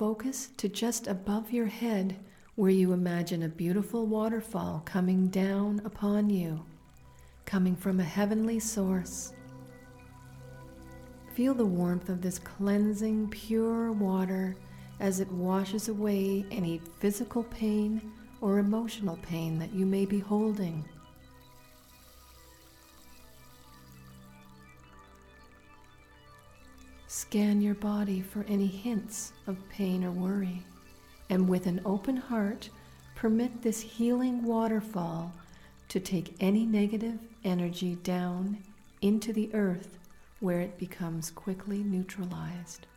focus to just above your head, where you imagine a beautiful waterfall coming down upon you, coming from a heavenly source. Feel the warmth of this cleansing, pure water as it washes away any physical pain or emotional pain that you may be holding. Scan your body for any hints of pain or worry, and with an open heart, permit this healing waterfall to take any negative energy down into the earth, where it becomes quickly neutralized.